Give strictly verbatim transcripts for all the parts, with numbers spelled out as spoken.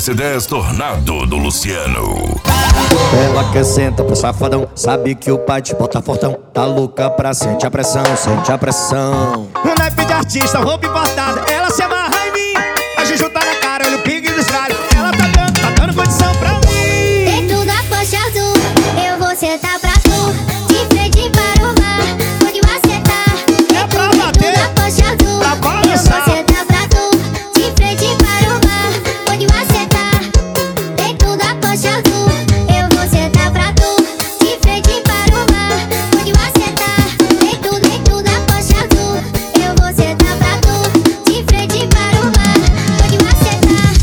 S dez Tornado do Luciano. Ela quer senta pro safadão, sabe que o pai te bota fortão. Tá louca pra sente a pressão, sente a pressão. Um naipe de artista, roupa importada, ela se amarra em mim. A Juju tá na cara, olha o pingue do estralho. Ela tá dando, tá dando condição pra mim. Dentro da coxa azul, eu vou sentar pra tu. De frente para o mar, onde vai sentar. É pra bater, da coxa azul, pra eu vou balançar. sentar pra tu. De frente para o mar, onde vai sentar. Dentro da coxa azul, eu vou sentar pra tu. De frente para o mar, onde vai sentar. Dentro, dentro da coxa azul, eu vou sentar pra tu. De frente para o mar, onde vai sentar.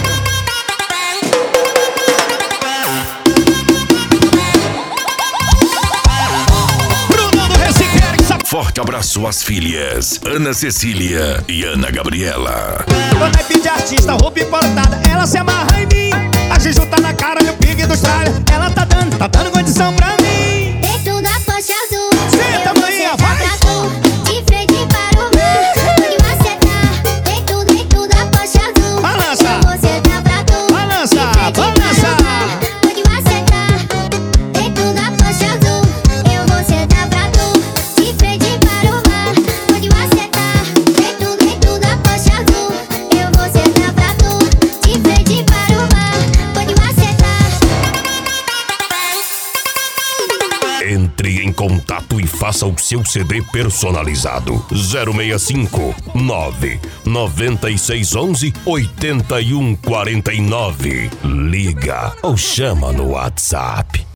Bruno do Recife, sabe? Forte abraço às filhas Ana Cecília e Ana Gabriela. Um naipe de artista, roupa importada, ela se amarra em mim. A Juju tá na cara, olha o pingue do estralho. Ela tá dando, tá dando condição pra mim. Dentro da coxa azul, Senta, eu vou Maria, sentar vai. pra tu. De frente para o mar, onde vai sentar. Dentro, dentro da coxa azul, Balança. eu vou sentar pra tu. Balança, De frente balança. para o mar, onde vai sentar. Dentro da coxa azul, eu vou sentar pra tu. De frente para o mar, onde vai sentar. Dentro, dentro da coxa azul, eu vou sentar pra tu. De frente para o mar, onde vai sentar. Entre em contato e faça o seu C D personalizado. zero seis cinco nove nove seis um um oito um quatro nove. Liga ou chama no WhatsApp.